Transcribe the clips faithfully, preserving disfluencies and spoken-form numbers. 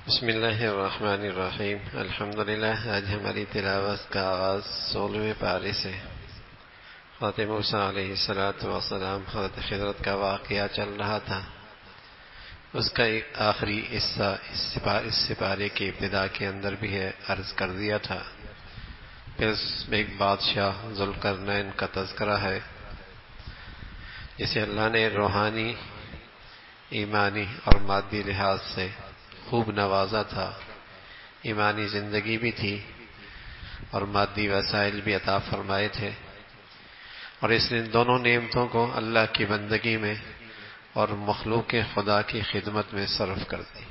بسم اللہ الرحمن الرحیم۔ الحمدللہ، آج ہماری تلاوت کا آغاز سولہویں پارے سے حضرت موسیٰ علیہ الصلاۃ والسلام حضرت خضر کا واقعہ چل رہا تھا۔ اس کا ایک آخری حصہ اس سپارے کی ابتدا کے اندر بھی ہے عرض کر دیا تھا۔ پھر اس میں ایک بادشاہ ذوالقرنین کا تذکرہ ہے جسے اللہ نے روحانی، ایمانی اور مادی لحاظ سے خوب نوازا تھا۔ ایمانی زندگی بھی تھی اور مادی وسائل بھی عطا فرمائے تھے، اور اس نے دونوں نعمتوں کو اللہ کی بندگی میں اور مخلوق خدا کی خدمت میں صرف کر دی۔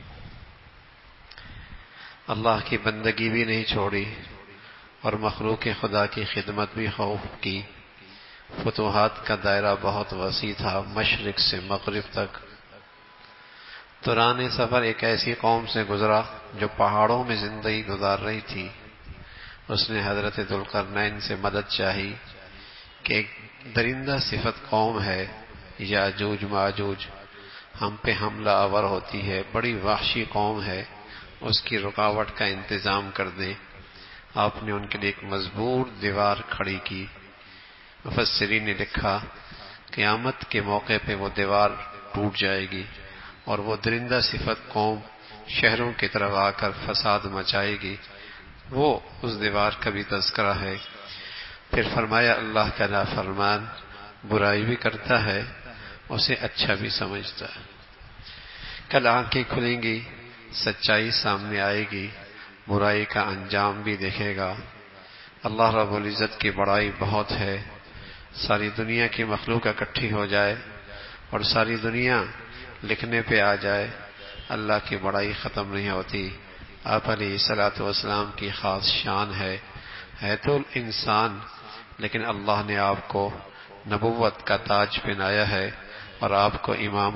اللہ کی بندگی بھی نہیں چھوڑی اور مخلوق خدا کی خدمت بھی خوف کی۔ فتوحات کا دائرہ بہت وسیع تھا، مشرق سے مغرب تک۔ دوران سفر ایک ایسی قوم سے گزرا جو پہاڑوں میں زندگی گزار رہی تھی۔ اس نے حضرت ذوالقرنین سے مدد چاہی کہ ایک درندہ صفت قوم ہے، یاجوج ماجوج، ہم پہ حملہ آور ہوتی ہے، بڑی وحشی قوم ہے، اس کی رکاوٹ کا انتظام کر دیں۔ آپ نے ان کے لیے ایک مضبوط دیوار کھڑی کی۔ مفسرین نے لکھا قیامت کے موقع پہ وہ دیوار ٹوٹ جائے گی اور وہ درندہ صفت قوم شہروں کی طرف آ کر فساد مچائے گی۔ وہ اس دیوار کا بھی تذکرہ ہے۔ پھر فرمایا اللہ کا نافرمان برائی بھی کرتا ہے، اسے اچھا بھی سمجھتا ہے۔ کل آنکھیں کھلیں گی، سچائی سامنے آئے گی، برائی کا انجام بھی دیکھے گا۔ اللہ رب العزت کی بڑائی بہت ہے۔ ساری دنیا کی مخلوق اکٹھی ہو جائے اور ساری دنیا لکھنے پہ آ جائے، اللہ کی بڑائی ختم نہیں ہوتی۔ آپ علیہ الصلاۃ والسلام کی خاص شان ہے، ہے تو انسان لیکن اللہ نے آپ کو نبوت کا تاج پہنایا ہے اور آپ کو امام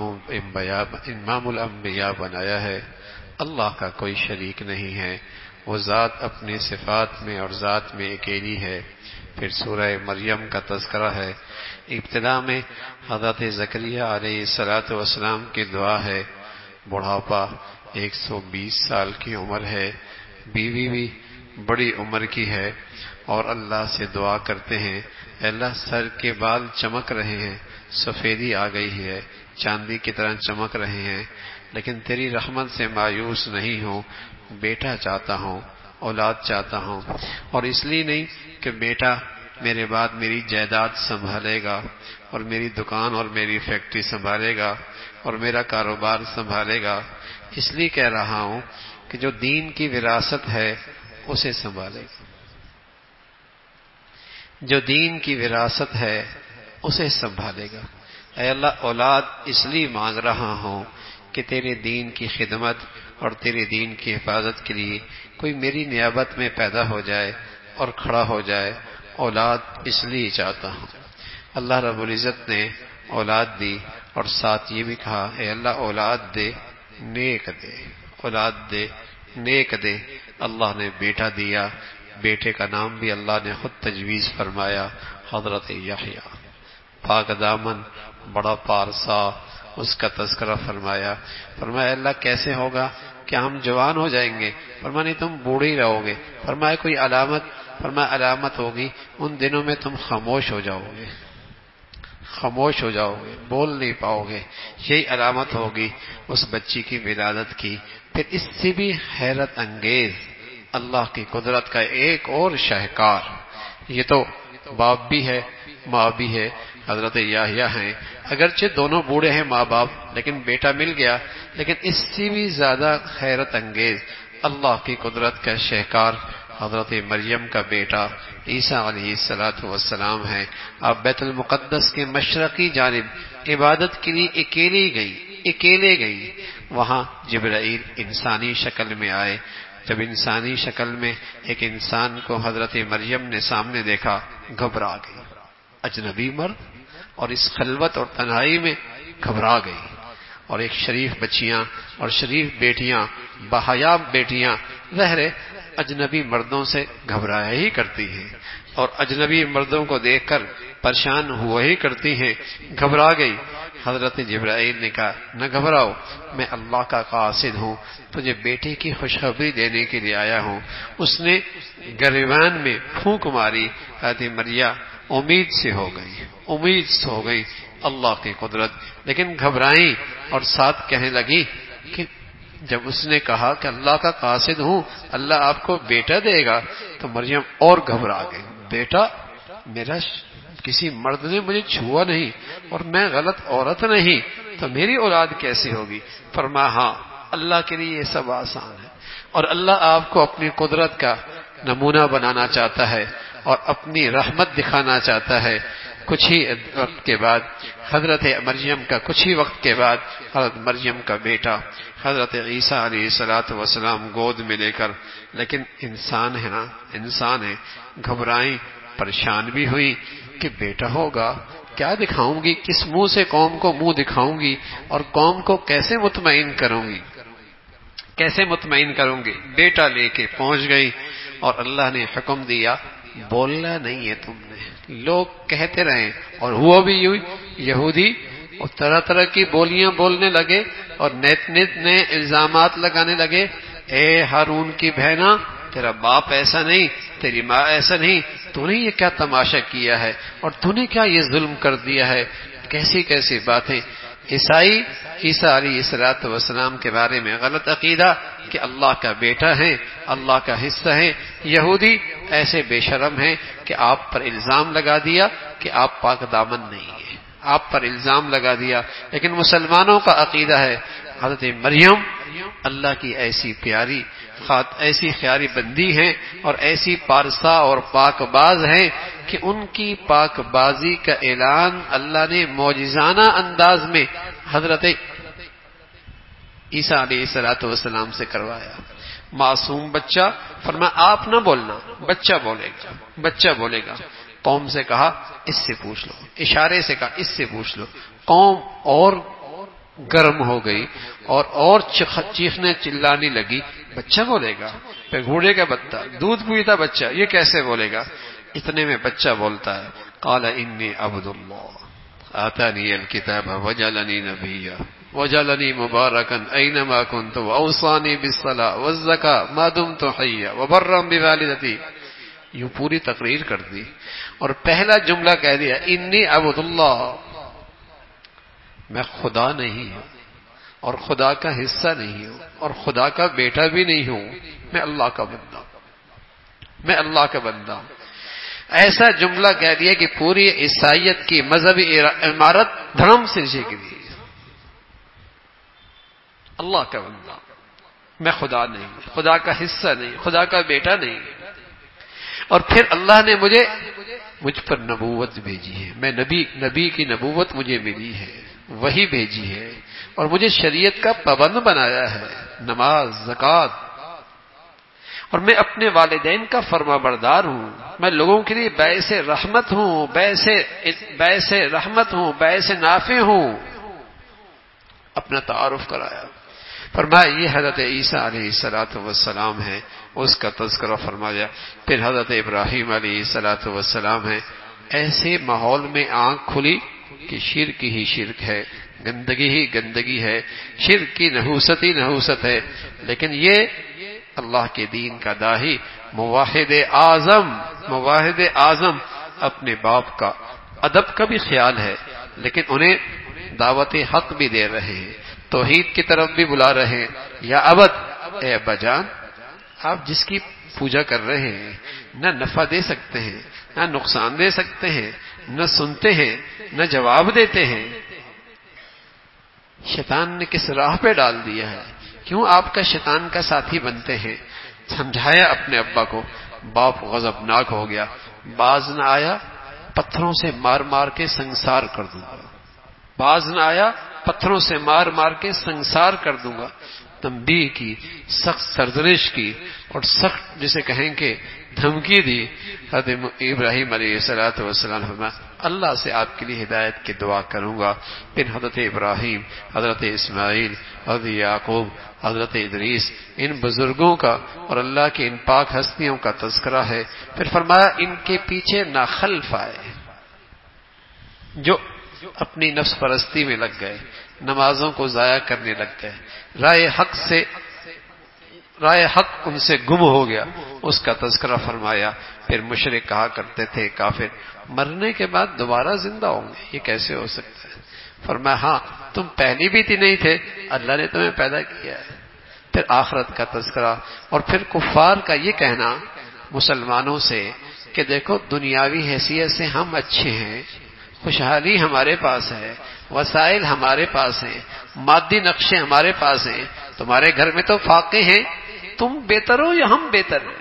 امام الانبیاء بنایا ہے۔ اللہ کا کوئی شریک نہیں ہے، وہ ذات اپنی صفات میں اور ذات میں اکیلی ہے۔ پھر سورہ مریم کا تذکرہ ہے۔ ابتدا میں حضرت زکریہ علیہ الصلاۃ والسلام کی دعا ہے۔ بڑھاپا، ایک سو بیس سال کی عمر ہے، بیوی بھی بڑی عمر کی ہے، اور اللہ سے دعا کرتے ہیں اے اللہ سر کے بال چمک رہے ہیں، سفیدی آ گئی ہے، چاندی کی طرح چمک رہے ہیں، لیکن تیری رحمت سے مایوس نہیں ہوں، بیٹا چاہتا ہوں، اولاد چاہتا ہوں، اور اس لیے نہیں کہ بیٹا میرے بعد میری جائیداد سنبھالے گا اور میری دکان اور میری فیکٹری سنبھالے گا اور میرا کاروبار سنبھالے گا، اس لیے کہہ رہا ہوں کہ جو دین کی وراثت ہے اسے سنبھالے گا، جو دین کی وراثت ہے اسے سنبھالے گا۔ اے اللہ اولاد اس لیے مانگ رہا ہوں کہ تیرے دین کی خدمت اور تیرے دین کی حفاظت کے لیے کوئی میری نیابت میں پیدا ہو جائے اور کھڑا ہو جائے، اولاد اس لیے چاہتا ہوں۔ اللہ رب العزت نے اولاد دی اور ساتھ یہ بھی کہا اے اللہ اولاد دے، نیک دے، اولاد دے، نیک دے۔ اللہ نے بیٹا دیا، بیٹے کا نام بھی اللہ نے خود تجویز فرمایا، حضرت یحییٰ، پاک دامن، بڑا پارسا، اس کا تذکرہ فرمایا۔ فرمایا اللہ کیسے ہوگا کہ ہم جوان ہو جائیں گے؟ فرمایا نہیں تم بوڑھے ہی رہو گے۔ فرمایا کوئی علامت؟ فرمایا علامت ہوگی ان دنوں میں تم خاموش ہو جاؤ گے، خاموش ہو جاؤ گے، بول نہیں پاؤ گے، یہی علامت ہوگی اس بچی کی ولادت کی۔ پھر اس سے بھی حیرت انگیز اللہ کی قدرت کا ایک اور شاہکار، یہ تو باپ بھی ہے ماں بھی ہے، حضرت یحییٰ ہیں، اگرچہ دونوں بوڑھے ہیں ماں باپ، لیکن بیٹا مل گیا۔ لیکن اس سے بھی زیادہ حیرت انگیز اللہ کی قدرت کا شاہکار حضرت مریم کا بیٹا عیسیٰ علیہ الصلاۃ والسلام ہے۔ آپ بیت المقدس کے مشرقی جانب عبادت کے لیے اکیلے گئی، اکیلے گئی۔ وہاں جبرائیل انسانی شکل میں آئے۔ جب انسانی شکل میں ایک انسان کو حضرت مریم نے سامنے دیکھا، گھبرا گئی، اجنبی مرد اور اس خلوت اور تنہائی میں گھبرا گئی۔ اور ایک شریف بچیاں اور شریف بیٹیاں، باحیا بیٹیاں ظاہر اجنبی مردوں سے گھبرایا ہی کرتی ہیں اور اجنبی مردوں کو دیکھ کر پریشان ہوا ہی کرتی ہیں۔ گھبرا گئی، حضرت جبرائیل نے کہا نہ گھبراؤ، میں اللہ کا قاصد ہوں، تجھے بیٹے کی خوشخبری دینے کے لیے آیا ہوں۔ اس نے گریبان میں پھونک ماری، حضرت مریم امید سے ہو گئی، امید سے ہو گئی اللہ کی قدرت، لیکن گھبرائیں اور ساتھ کہنے لگی کہ جب اس نے کہا کہ اللہ کا قاصد ہوں، اللہ آپ کو بیٹا دے گا، تو مریم اور گھبرا گئی، بیٹا میرا کسی مرد نے مجھے چھوا نہیں اور میں غلط عورت نہیں، تو میری اولاد کیسے ہوگی؟ فرمایا ہاں اللہ کے لیے یہ سب آسان ہے، اور اللہ آپ کو اپنی قدرت کا نمونہ بنانا چاہتا ہے اور اپنی رحمت دکھانا چاہتا ہے۔ کچھ ہی وقت کے بعد حضرت مریم کا کچھ ہی وقت کے بعد حضرت مریم کا بیٹا حضرت عیسیٰ علیہ الصلوۃ والسلام گود میں لے کر، لیکن انسان ہے نا، انسان ہے، گھبرائیں، پریشان بھی ہوئی کہ بیٹا ہوگا، کیا دکھاؤں گی، کس منہ سے قوم کو منہ دکھاؤں گی اور قوم کو کیسے مطمئن کروں گی، کیسے مطمئن کروں گی؟ بیٹا لے کے پہنچ گئی اور اللہ نے حکم دیا بولنا نہیں ہے تم نے، لوگ کہتے رہے، اور ہوا بھی یوں، یہودی اور طرح طرح کی بولیاں بولنے لگے اور نیت نیت نئے الزامات لگانے لگے، اے ہارون کی بہنا تیرا باپ ایسا نہیں، تیری ماں ایسا نہیں، تو نے یہ کیا تماشا کیا ہے اور تو نے کیا یہ ظلم کر دیا ہے، کیسی کیسی باتیں۔ عیسائی عیسیٰ علیہ الصلوۃ والسلام کے بارے میں غلط عقیدہ کہ اللہ کا بیٹا ہے، اللہ کا حصہ ہے۔ یہودی ایسے بے شرم ہیں کہ آپ پر الزام لگا دیا کہ آپ پاک دامن نہیں ہیں، آپ پر الزام لگا دیا۔ لیکن مسلمانوں کا عقیدہ ہے حضرت مریم اللہ کی ایسی پیاری خات ایسی خیاری بندی ہیں اور ایسی پارسا اور پاک باز ہیں کہ ان کی پاک بازی کا اعلان اللہ نے معجزانہ انداز میں حضرت عیسیٰ علیہ الصلوۃ والسلام سے کروایا۔ معصوم بچہ، فرمایا آپ نہ بولنا، بچہ بولے گا، بچہ بولے گا۔ قوم سے کہا اس سے پوچھ لو، اشارے سے کہا اس سے پوچھ لو۔ قوم اور گرم ہو گئی اور اور چیخنے چلانے لگی، بچہ بولے گا؟ پھر گھوڑے کا بچہ، دودھ پیتا بچہ، یہ کیسے بولے گا؟ اتنے میں بچہ بولتا ہے، قال انی عبد اللہ آتانی الکتاب وجعلنی نبیا وجعلنی مبارکا اینما کنت واوصانی بالصلاۃ والزکاۃ ما دمت حیا وبرا بوالدتی۔ یوں پوری تقریر کر دی اور پہلا جملہ کہہ دیا انی عبد اللہ، میں خدا نہیں ہوں اور خدا کا حصہ نہیں ہوں اور خدا کا بیٹا بھی نہیں ہوں، میں اللہ کا بندہ ہوں، میں اللہ کا بندہ ہوں۔ ایسا جملہ کہہ دیا کہ پوری عیسائیت کی مذہبی عمارت دھڑم سے نیچے گری۔ اللہ کا بندہ، میں خدا نہیں، خدا کا حصہ نہیں، خدا کا بیٹا نہیں۔ اور پھر اللہ نے مجھے مجھ پر نبوت بھیجی ہے، میں نبی نبی کی نبوت مجھے ملی ہے، وہی بھیجی ہے، اور مجھے شریعت کا پابند بنایا ہے، نماز، زکوٰۃ، اور میں اپنے والدین کا فرما بردار ہوں، میں لوگوں کے لیے باعث رحمت ہوں، باعث باعث رحمت ہوں، باعث نافع ہوں۔ اپنا تعارف کرایا، فرمایا یہ حضرت عیسیٰ علیہ الصلوۃ والسلام ہے، اس کا تذکرہ فرمایا۔ پھر حضرت ابراہیم علیہ الصلوۃ والسلام ہے۔ ایسے ماحول میں آنکھ کھلی کہ شرک ہی شرک ہے، گندگی ہی گندگی ہے، شرک کی نحوست ہی نحوست ہے، لیکن یہ اللہ کے دین کا داہی موحد اعظم موحد اعظم اپنے باپ کا ادب کا بھی خیال ہے، لیکن انہیں دعوت حق بھی دے رہے ہیں، توحید کی طرف بھی بلا رہے ہیں۔ یا ابد، اے ابا جان، آپ جس کی پوجا کر رہے ہیں نہ نفع دے سکتے ہیں، نہ نقصان دے سکتے ہیں، نہ سنتے ہیں، نہ جواب دیتے ہیں، شیطان نے کس راہ پہ ڈال دیا ہے، کیوں آپ کا شیطان کا ساتھی بنتے ہیں؟ سمجھایا اپنے ابا کو، باپ غضبناک ہو گیا، باز نہ آیا پتھروں سے مار مار کے سنسار کر دوں گا، باز نہ آیا پتھروں سے مار مار کے سنسار کر دوں گا۔ تنبیہ کی، سخت سرزنش کی اور سخت جسے کہیں کہ دھمکی دی۔ حضرت ابراہیم علیہ الصلوۃ والسلام فرمایا اللہ سے آپ کے لیے ہدایت کی دعا کروں گا۔ پھر حضرت ابراہیم، حضرت اسماعیل، حضرت یعقوب، حضرت ادریس، ان بزرگوں کا اور اللہ کی ان پاک ہستیوں کا تذکرہ ہے۔ پھر فرمایا ان کے پیچھے ناخلف آئے جو اپنی نفس پرستی میں لگ گئے، نمازوں کو ضائع کرنے لگ گئے، رائے حق سے رائے حق ان سے گم ہو گیا، اس کا تذکرہ فرمایا۔ پھر مشرک کہا کرتے تھے کافر، مرنے کے بعد دوبارہ زندہ ہوں گے، یہ کیسے ہو سکتا ہے؟ فرمایا ہاں تم پہلی بھی تھی نہیں تھے، اللہ نے تمہیں پیدا کیا ہے۔ پھر آخرت کا تذکرہ، اور پھر کفار کا یہ کہنا مسلمانوں سے کہ دیکھو دنیاوی حیثیت سے ہم اچھے ہیں، خوشحالی ہمارے پاس ہے، وسائل ہمارے پاس ہیں، مادی نقشے ہمارے پاس ہیں، تمہارے گھر میں تو فاقے ہیں، تم بہتر ہو یا ہم بہتر ہیں؟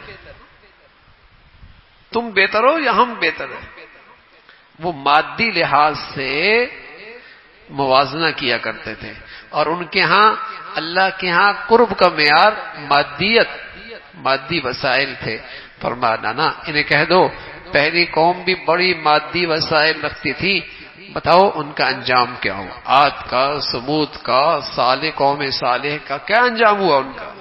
تم بہتر ہو یا ہم بہتر ہیں؟ وہ مادی لحاظ سے موازنہ کیا کرتے تھے، اور ان کے ہاں اللہ کے ہاں قرب کا معیار مادیت مادی وسائل تھے۔ فرمایا نا انہیں کہہ دو پہلی قوم بھی بڑی مادی وسائل رکھتی تھی، بتاؤ ان کا انجام کیا ہوا؟ عاد کا، سمود کا، صالح قوم صالح کا کیا انجام ہوا ان کا؟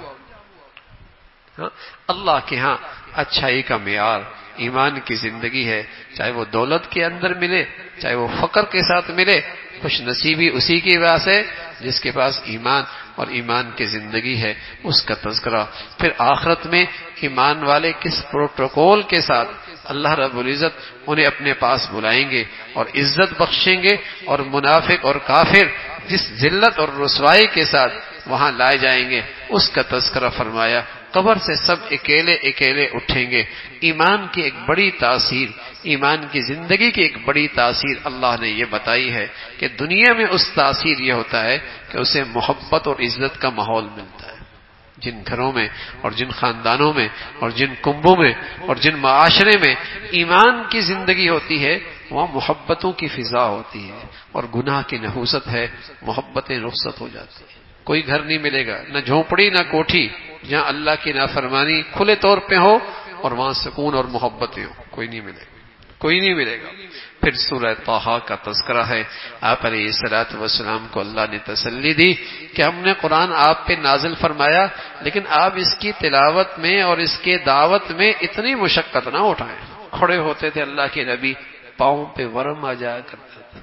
اللہ کے ہاں اچھائی کا معیار ایمان کی زندگی ہے، چاہے وہ دولت کے اندر ملے، چاہے وہ فقر کے ساتھ ملے، خوش نصیبی اسی کی وجہ سے جس کے پاس ایمان اور ایمان کی زندگی ہے، اس کا تذکرہ۔ پھر آخرت میں ایمان والے کس پروٹوکول کے ساتھ اللہ رب العزت انہیں اپنے پاس بلائیں گے اور عزت بخشیں گے، اور منافق اور کافر جس ذلت اور رسوائی کے ساتھ وہاں لائے جائیں گے، اس کا تذکرہ فرمایا۔ قبر سے سب اکیلے اکیلے اٹھیں گے۔ ایمان کی ایک بڑی تاثیر، ایمان کی زندگی کی ایک بڑی تاثیر اللہ نے یہ بتائی ہے کہ دنیا میں اس تاثیر یہ ہوتا ہے کہ اسے محبت اور عزت کا ماحول ملتا ہے۔ جن گھروں میں اور جن خاندانوں میں اور جن کنبوں میں اور جن معاشرے میں ایمان کی زندگی ہوتی ہے، وہاں محبتوں کی فضا ہوتی ہے، اور گناہ کی نحوست ہے، محبتیں رخصت ہو جاتی ہیں۔ کوئی گھر نہیں ملے گا، نہ جھونپڑی نہ کوٹھی، جہاں اللہ کی نافرمانی کھلے طور پہ ہو اور وہاں سکون اور محبتیں ہو، کوئی نہیں ملے گا، کوئی نہیں ملے گا۔ پھر سورہ طٰہٰ کا تذکرہ ہے۔ آپ علیہ الصلوۃ والسلام کو اللہ نے تسلی دی کہ ہم نے قرآن آپ پہ نازل فرمایا، لیکن آپ اس کی تلاوت میں اور اس کے دعوت میں اتنی مشقت نہ اٹھائیں۔ کھڑے ہوتے تھے اللہ کے نبی، پاؤں پہ ورم آ جایا کرتا تھا،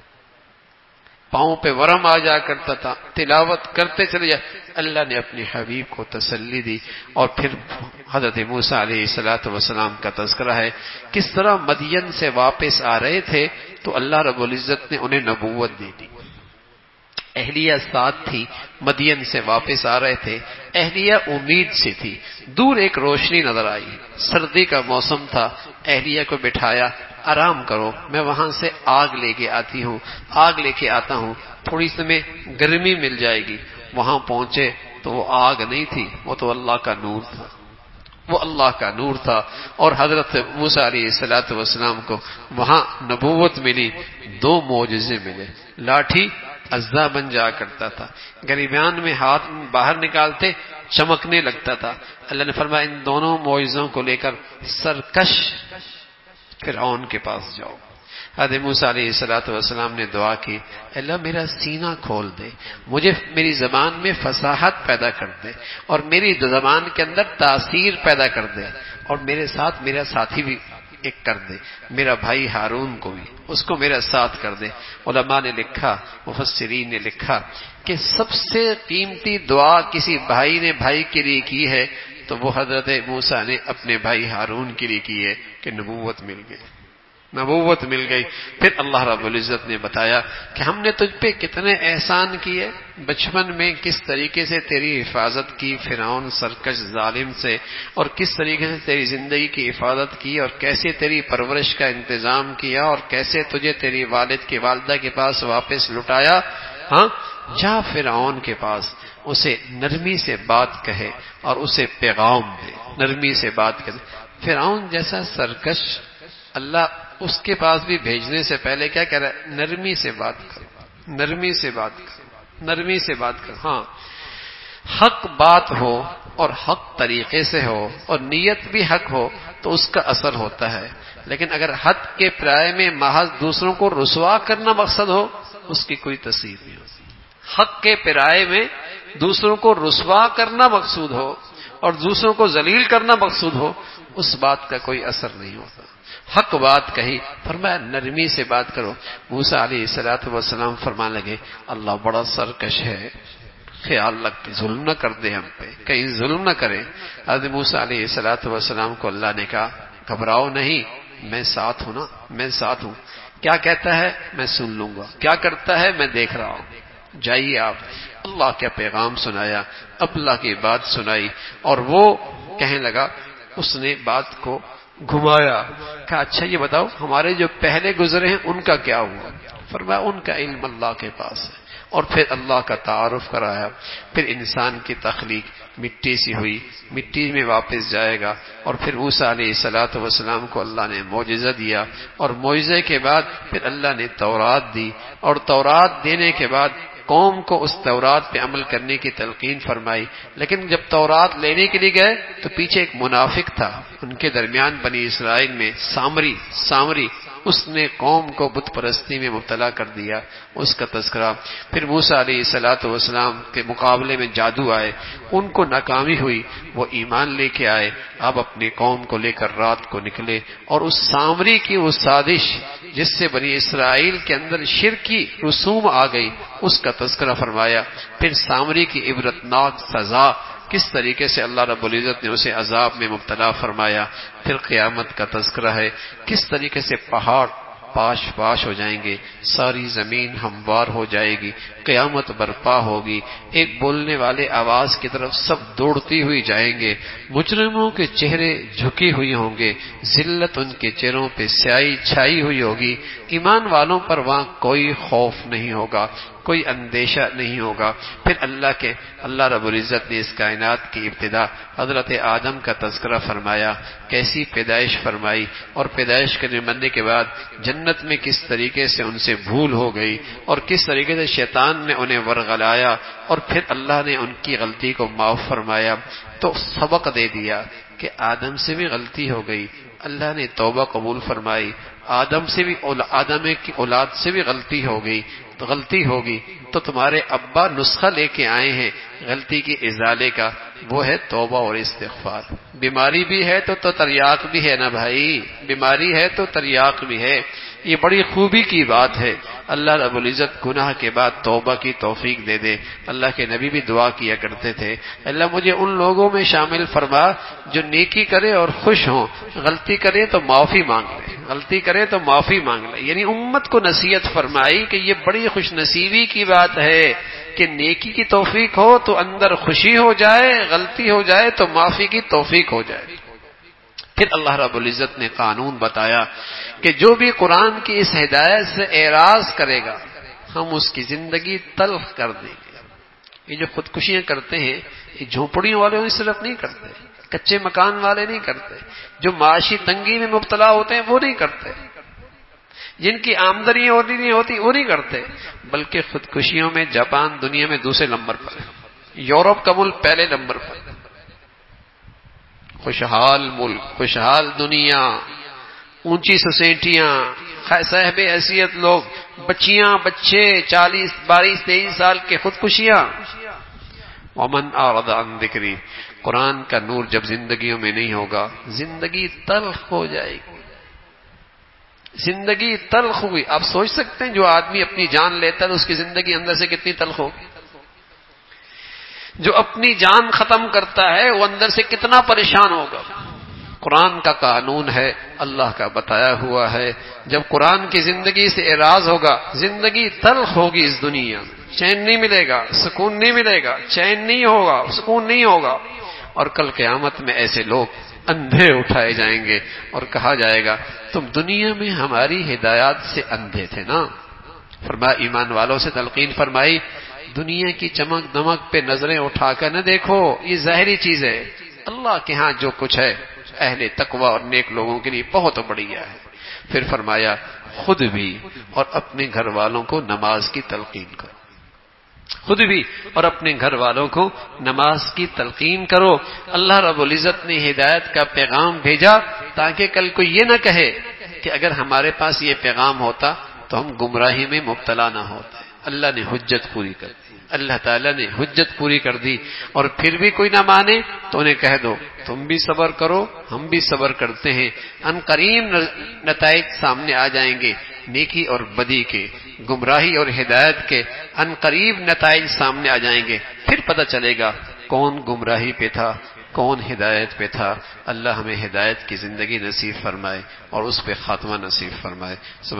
پاؤں پہ ورم آ جایا کرتا تھا، تلاوت کرتے چلے جائے۔ اللہ نے اپنے حبیب کو تسلی دی۔ اور پھر حضرت موسیٰ علیہ الصلوۃ والسلام کا تذکرہ ہے، کس طرح مدین سے واپس آ رہے تھے تو اللہ رب العزت نے انہیں نبوت دے دی۔ اہلیہ ساتھ تھی، مدین سے واپس آ رہے تھے، اہلیہ امید سے تھی، دور ایک روشنی نظر آئی، سردی کا موسم تھا، اہلیہ کو بٹھایا، آرام کرو، میں وہاں سے آگ لے کے آتی ہوں آگ لے کے آتا ہوں تھوڑی سی میں گرمی مل جائے گی۔ وہاں پہنچے تو وہ آگ نہیں تھی، وہ تو اللہ کا نور تھا، وہ اللہ کا نور تھا۔ اور حضرت موسیٰ علیہ الصلوۃ والسلام کو وہاں نبوت ملی، دو معجزے ملے۔ لاٹھی اژدھا بن جایا کرتا تھا، گریبان میں ہاتھ باہر نکالتے چمکنے لگتا تھا۔ اللہ نے فرمایا ان دونوں معجزوں کو لے کر سرکش فرعون کے پاس جاؤ۔ حضرت موسیٰ علیہ الصلوۃ والسلام نے دعا کی، اللہ میرا سینہ کھول دے، مجھے میری زبان میں فصاحت پیدا کر دے، اور میری زبان کے اندر تاثیر پیدا کر دے، اور میرے ساتھ میرا ساتھی بھی ایک کر دے، میرا بھائی ہارون کو بھی اس کو میرا ساتھ کر دے۔ علماء نے لکھا، مفسرین نے لکھا کہ سب سے قیمتی دعا کسی بھائی نے بھائی کے لیے کی ہے تو وہ حضرت موسیٰ نے اپنے بھائی ہارون کے لیے کی ہے کہ نبوت مل گئی، نبوت مل گئی۔ پھر اللہ رب العزت نے بتایا کہ ہم نے تجھ پہ کتنے احسان کیے، بچپن میں کس طریقے سے تیری حفاظت کی فرعون سرکش ظالم سے، اور کس طریقے سے تیری زندگی کی حفاظت کی، اور کیسے تیری پرورش کا انتظام کیا، اور کیسے تجھے تیری والد کی والدہ کے پاس واپس لٹایا۔ ہاں جا فرعون کے پاس، اسے نرمی سے بات کہے اور اسے پیغام دے، نرمی سے بات کرے۔ فرعون جیسا سرکش اللہ اس کے پاس بھی بھیجنے سے پہلے کیا کہہ رہا ہے؟ نرمی سے بات کرو، نرمی سے بات کرو، نرمی سے بات کرو۔ ہاں حق بات ہو اور حق طریقے سے ہو اور نیت بھی حق ہو تو اس کا اثر ہوتا ہے، لیکن اگر حق کے پرائے میں محض دوسروں کو رسوا کرنا مقصد ہو اس کی کوئی تاثیر نہیں ہوتی۔ حق کے پرائے میں دوسروں کو رسوا کرنا مقصود ہو اور دوسروں کو ذلیل کرنا مقصود ہو، اس بات کا کوئی اثر نہیں ہوتا۔ حق بات کہی، فرمایا نرمی سے بات کرو۔ موسیٰ علیہ الصلوۃ والسلام فرمانے لگے اللہ بڑا سرکش ہے، خیال رکھ کے ظلم نہ کر دے ہم پہ، کہیں ظلم نہ کرے۔ حضرت موسیٰ علیہ الصلوۃ والسلام کو اللہ نے کہا گھبراؤ نہیں، میں ساتھ ہوں نا، میں ساتھ ہوں، کیا کہتا ہے میں سن لوں گا، کیا کرتا ہے میں دیکھ رہا ہوں، جائیے آپ۔ اللہ کا پیغام سنایا، اللہ کی بات سنائی، اور وہ کہنے لگا، اس نے بات کو گھمایا، کہا اچھا یہ بتاؤ ہمارے جو پہلے گزرے ہیں ان کا کیا ہوا؟ فرمایا ان کا علم اللہ کے پاس ہے، اور پھر اللہ کا تعارف کرایا۔ پھر انسان کی تخلیق مٹی سے ہوئی، مٹی میں واپس جائے گا، اور پھر موسیٰ علیہ الصلوۃ والسلام کو اللہ نے معجزہ دیا، اور معجزے کے بعد پھر اللہ نے تورات دی، اور تورات دینے کے بعد قوم کو اس تورات پہ عمل کرنے کی تلقین فرمائی۔ لیکن جب تورات لینے کے لیے گئے تو پیچھے ایک منافق تھا ان کے درمیان بنی اسرائیل میں، سامری سامری اس نے قوم کو بت پرستی میں مبتلا کر دیا، اس کا تذکرہ۔ پھر موسیٰ علیہ الصلوۃ والسلام کے مقابلے میں جادو آئے، ان کو ناکامی ہوئی، وہ ایمان لے کے آئے، اب اپنی قوم کو لے کر رات کو نکلے، اور اس سامری کی وہ سازش جس سے بنی اسرائیل کے اندر شرکی رسوم آ گئی، اس کا تذکرہ فرمایا۔ پھر سامری کی عبرتناک سزا، کس طریقے سے اللہ رب العزت نے اسے عذاب میں مبتلا فرمایا۔ پھر قیامت کا تذکرہ ہے، کس طریقے سے پہاڑ پاش پاش ہو جائیں گے، ساری زمین ہموار ہو جائے گی، قیامت برپا ہوگی، ایک بولنے والے آواز کی طرف سب دوڑتی ہوئی جائیں گے، مجرموں کے چہرے جھکے ہوئے ہوں گے، ذلت ان کے چہروں پہ سیاہی چھائی ہوئی ہوگی، ایمان والوں پر وہاں کوئی خوف نہیں ہوگا، کوئی اندیشہ نہیں ہوگا۔ پھر اللہ کے اللہ رب العزت نے اس کائنات کی ابتدا حضرت آدم کا تذکرہ فرمایا، کیسی پیدائش فرمائی، اور پیدائش کرنے مرنے کے بعد جنت میں کس طریقے سے ان سے بھول ہو گئی، اور کس طریقے سے شیطان نے انہیں ورغلایا، اور پھر اللہ نے ان کی غلطی کو معاف فرمایا، تو سبق دے دیا کہ آدم سے بھی غلطی ہو گئی، اللہ نے توبہ قبول فرمائی، آدم سے بھی آدم کی اولاد سے بھی غلطی ہو گئی، تو غلطی ہوگی تو تمہارے ابا نسخہ لے کے آئے ہیں غلطی کی ازالے کا، وہ ہے توبہ اور استغفار۔ بیماری بھی ہے تو تو تریاق بھی ہے نا بھائی، بیماری ہے تو تریاق بھی ہے، یہ بڑی خوبی کی بات ہے۔ اللہ رب العزت گناہ کے بعد توبہ کی توفیق دے دے۔ اللہ کے نبی بھی دعا کیا کرتے تھے، اللہ مجھے ان لوگوں میں شامل فرما جو نیکی کرے اور خوش ہوں، غلطی کرے تو معافی مانگ لے، غلطی کرے تو معافی مانگ لے۔ یعنی امت کو نصیحت فرمائی کہ یہ بڑی خوش نصیبی کی بات ہے کہ نیکی کی توفیق ہو تو اندر خوشی ہو جائے، غلطی ہو جائے تو معافی کی توفیق ہو جائے۔ پھر اللہ رب العزت نے قانون بتایا کہ جو بھی قرآن کی اس ہدایت سے اعراض کرے گا ہم اس کی زندگی تلخ کر دیں گے۔ یہ جو خودکشیاں کرتے ہیں یہ جھونپڑیوں والے صرف نہیں کرتے، کچے مکان والے نہیں کرتے، جو معاشی تنگی میں مبتلا ہوتے ہیں وہ نہیں کرتے، جن کی آمدنی ہوتی نہیں ہوتی وہ نہیں کرتے، بلکہ خودکشیوں میں جاپان دنیا میں دوسرے نمبر پر ہے، یورپ کا ملک پہلے نمبر پر، خوشحال ملک، خوشحال دنیا، اونچی سوسائٹیاں، صاحب حیثیت لوگ، بچیاں بچے چالیس بائیس تیئیس سال کے خودکشیاں۔ ومن اعرض عن ذکری، قرآن کا نور جب زندگیوں میں نہیں ہوگا زندگی تلخ ہو جائے گی، زندگی تلخ ہوئی۔ آپ سوچ سکتے ہیں جو آدمی اپنی جان لیتا ہے تو اس کی زندگی اندر سے کتنی تلخ ہوگی، جو اپنی جان ختم کرتا ہے وہ اندر سے کتنا پریشان ہوگا۔ قرآن کا قانون ہے، اللہ کا بتایا ہوا ہے، جب قرآن کی زندگی سے اعراض ہوگا زندگی تلخ ہوگی، اس دنیا میں چین نہیں ملے گا، سکون نہیں ملے گا، چین نہیں ہوگا، سکون نہیں ہوگا، اور کل قیامت میں ایسے لوگ اندھے اٹھائے جائیں گے اور کہا جائے گا تم دنیا میں ہماری ہدایات سے اندھے تھے نا۔ فرمایا ایمان والوں سے تلقین فرمائی دنیا کی چمک دمک پہ نظریں اٹھا کر نہ دیکھو، یہ ظاہری چیز ہے، اللہ کے ہاں جو کچھ ہے اہل تقوی اور نیک لوگوں کے لیے بہت بڑھیا ہے۔ پھر فرمایا خود بھی اور اپنے گھر والوں کو نماز کی تلقین کرو، خود بھی اور اپنے گھر والوں کو نماز کی تلقین کرو۔ اللہ رب العزت نے ہدایت کا پیغام بھیجا تاکہ کل کوئی یہ نہ کہے کہ اگر ہمارے پاس یہ پیغام ہوتا تو ہم گمراہی میں مبتلا نہ ہوتے۔ اللہ نے حجت پوری کر دی، اللہ تعالیٰ نے حجت پوری کر دی، اور پھر بھی کوئی نہ مانے تو انہیں کہہ دو تم بھی صبر کرو ہم بھی صبر کرتے ہیں، ان قریب نتائج سامنے آ جائیں گے، نیکی اور بدی کے، گمراہی اور ہدایت کے ان قریب نتائج سامنے آ جائیں گے، پھر پتہ چلے گا کون گمراہی پہ تھا کون ہدایت پہ تھا۔ اللہ ہمیں ہدایت کی زندگی نصیب فرمائے اور اس پہ خاتمہ نصیب فرمائے۔